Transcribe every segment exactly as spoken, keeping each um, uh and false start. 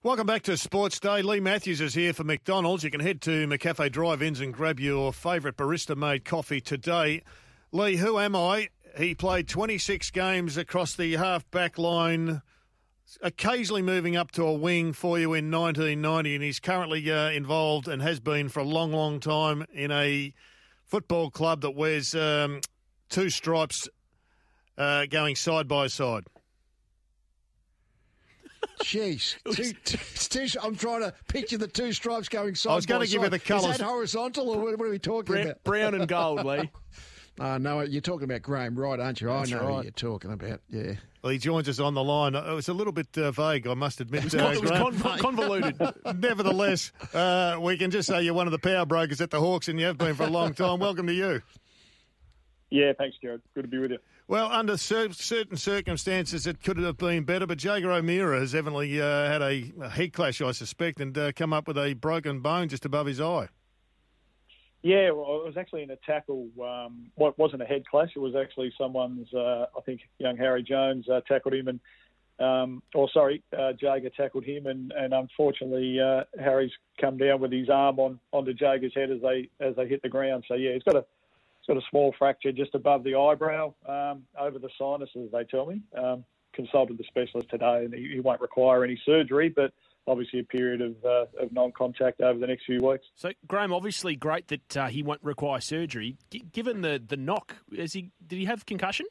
Welcome back to Sports Day. Lee Matthews is here for McDonald's. You can head to McCafe Drive-Ins and grab your favourite barista-made coffee today. Lee, who am I? He played twenty-six games across the half-back line, occasionally moving up to a wing for you in nineteen ninety, and he's currently uh, involved and has been for a long, long time in a football club that wears um, two stripes uh, going side by side. Jeez. Two, two, two, I'm trying to picture the two stripes going side by side. I was going to give you the colours. Is that horizontal or what are we talking Brown, about? Brown and gold, Lee. Uh, no, you're talking about Graham Wright, aren't you? That's I know right. who you're talking about, yeah. Well, he joins us on the line. It was a little bit uh, vague, I must admit. It was, uh, it was Graham. con- convoluted. Nevertheless, uh, we can just say you're one of the power brokers at the Hawks, and you have been for a long time. Welcome to you. Yeah, thanks, Jared. Good to be with you. Well, under cer- certain circumstances, it could have been better, but Jager O'Meara has evidently uh, had a, a head clash, I suspect, and uh, come up with a broken bone just above his eye. Yeah, well, it was actually in a tackle. Um, well, it wasn't a head clash. It was actually someone's, uh, I think, young Harry Jones uh, tackled him, and um, or sorry, uh, Jager tackled him, and, and unfortunately, uh, Harry's come down with his arm on onto Jager's head as they as they hit the ground. So yeah, he's got a got a small fracture just above the eyebrow, um, over the sinuses, they tell me. Um, consulted the specialist today, and he, he won't require any surgery, but obviously a period of uh, of non-contact over the next few weeks. So, Graham, obviously great that uh, he won't require surgery. G- given the, the knock, is he did he have concussion?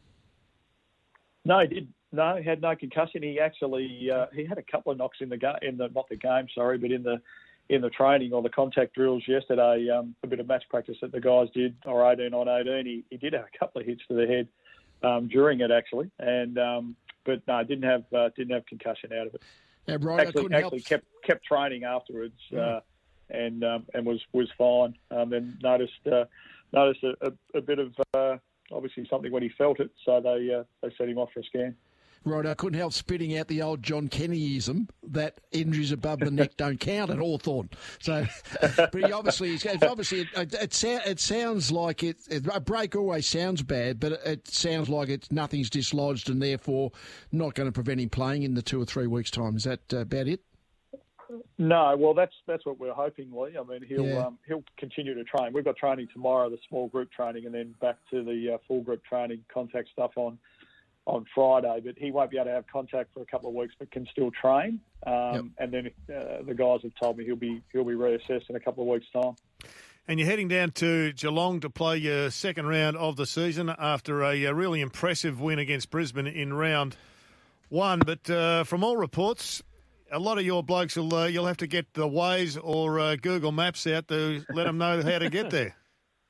No, he did. No, he had no concussion. He actually uh, he had a couple of knocks in the ga- in the not the game, sorry, but in the in the training or the contact drills yesterday. Um, a bit of match practice that the guys did, or eighteen on eighteen. He, he did have a couple of hits to the head um, during it actually, and um, but no, didn't have uh, didn't have concussion out of it. Yeah, right. Actually, I couldn't actually help. kept kept training afterwards, uh, and um, and was was fine. Um, then noticed uh, noticed a, a, a bit of uh, obviously something when he felt it, so they uh, they set him off for a scan. Right, I couldn't help spitting out the old John Kennyism that injuries above the neck don't count at Hawthorn. So, but he obviously, it's obviously, it, it, it, it sounds like it, it. A break always sounds bad, but it, it sounds like it's nothing's dislodged and therefore not going to prevent him playing in the two or three weeks' time. Is that uh, about it? No, well, that's that's what we're hoping, Lee. I mean, he'll Yeah. um, he'll continue to train. We've got training tomorrow, the small group training, and then back to the uh, full group training, contact stuff on. on Friday, but he won't be able to have contact for a couple of weeks, but can still train. Um, Yep. And then uh, the guys have told me he'll be he'll be reassessed in a couple of weeks' time. And you're heading down to Geelong to play your second round of the season after a, a really impressive win against Brisbane in round one. But uh, from all reports, a lot of your blokes will uh, you'll have to get the Waze or uh, Google Maps out to let them know how to get there.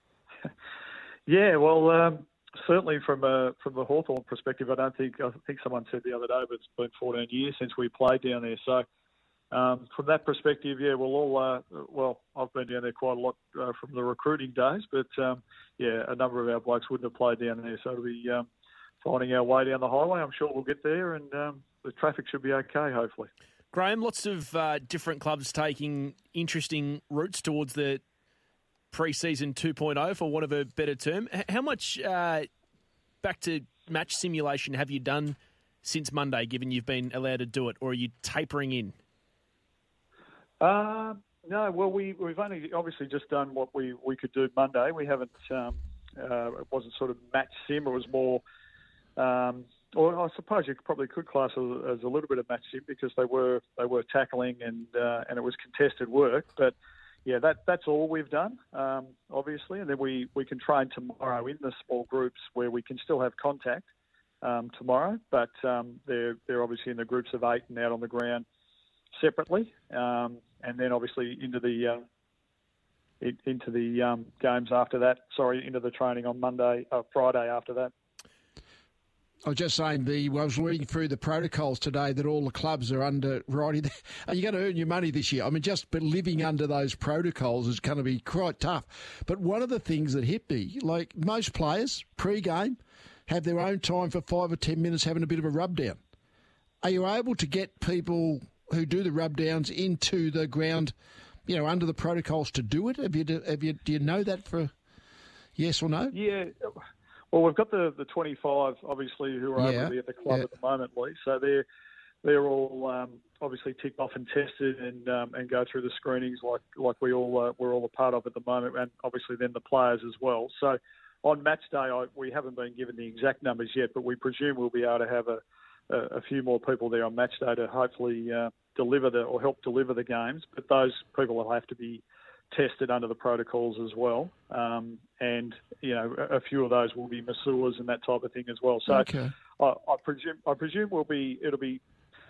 Yeah, well, um, certainly from a from the Hawthorn perspective, I don't think I think someone said the other day, but it's been fourteen years since we played down there. So um, from that perspective, yeah, we'll all uh, well, I've been down there quite a lot uh, from the recruiting days, but um, yeah, a number of our blokes wouldn't have played down there, so it'll be um, finding our way down the highway. I'm sure we'll get there, and um, the traffic should be okay, hopefully. Graham, lots of uh, different clubs taking interesting routes towards the pre-season two point oh, for want of a better term. H- how much uh, back to match simulation have you done since Monday, given you've been allowed to do it, or are you tapering in? Uh, no, well, we, we've only obviously just done what we, we could do Monday. We haven't, um, uh, it wasn't sort of match sim, it was more, um, or I suppose you probably could class it as a little bit of match sim because they were they were tackling and uh, and it was contested work, but yeah, that that's all we've done, um, obviously, and then we, we can train tomorrow in the small groups where we can still have contact um, tomorrow, but um, they're they're obviously in the groups of eight and out on the ground separately, um, and then obviously into the uh, it, into the um, games after that. Sorry, into the training on Monday, uh, Friday after that. I was just saying, the I was reading through the protocols today that all the clubs are under writing. Are you going to earn your money this year? I mean, just but living under those protocols is going to be quite tough. But one of the things that hit me, like most players, pre-game, have their own time for five or ten minutes having a bit of a rub down. Are you able to get people who do the rub downs into the ground, you know, under the protocols to do it? Have you, have you, do you know that for yes or no? Yeah. Well, we've got the, the twenty-five, obviously, who are Yeah, over there at the club yeah. at the moment, Lee. So they're they're all um, obviously ticked off and tested and um, and go through the screenings like like we all uh, we're all a part of at the moment, and obviously then the players as well. So on match day, I, we haven't been given the exact numbers yet, but we presume we'll be able to have a, a, a few more people there on match day to hopefully uh, deliver the or help deliver the games. But those people will have to be tested under the protocols as well, um, and you know a, a few of those will be masseurs and that type of thing as well. So Okay. I, I presume I presume will be it'll be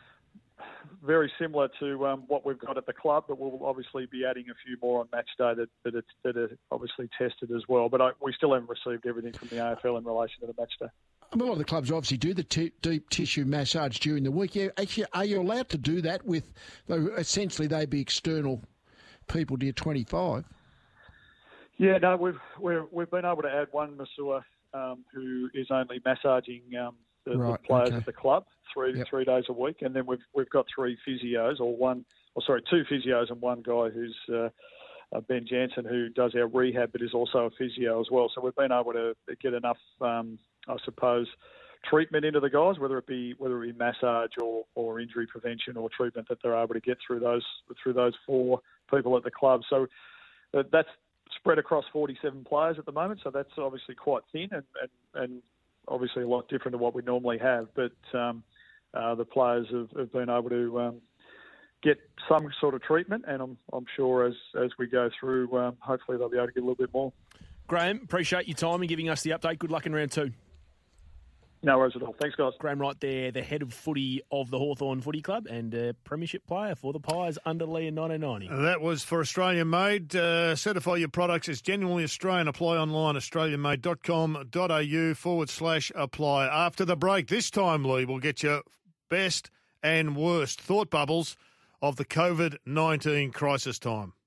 very similar to um, what we've got at the club, but we'll obviously be adding a few more on match day that that, it's, that are obviously tested as well. But I, we still haven't received everything from the A F L in relation to the match day. I mean, a lot of the clubs obviously do the t- deep tissue massage during the week. Yeah, actually, are you allowed to do that with, though essentially they'd be external people to your twenty-five? Yeah, no, we've we've, we've been able to add one masseur um, who is only massaging um, the, Right, the players okay. at the club three Yep. three days a week, and then we've we've got three physios, or one, or sorry, two physios and one guy who's uh, uh, Ben Jansen, who does our rehab, but is also a physio as well. So we've been able to get enough, um, I suppose, treatment into the guys, whether it be whether it be massage or, or injury prevention or treatment that they're able to get through those through those four people at the club. So uh, that's spread across forty-seven players at the moment. So that's obviously quite thin and, and, and obviously a lot different to what we normally have. But um, uh, the players have, have been able to um, get some sort of treatment, and I'm, I'm sure as as we go through, um, hopefully they'll be able to get a little bit more. Graham, appreciate your time and giving us the update. Good luck in round two. No worries at all. Thanks, guys. Graham Wright there, the head of footy of the Hawthorn Footy Club and a premiership player for the Pies under Lee in nineteen ninety. That was for Australian Made. Uh, certify your products as genuinely Australian. Apply online, australianmade.com.au forward slash apply. After the break, this time, Lee, we'll get you best and worst thought bubbles of the COVID nineteen crisis time.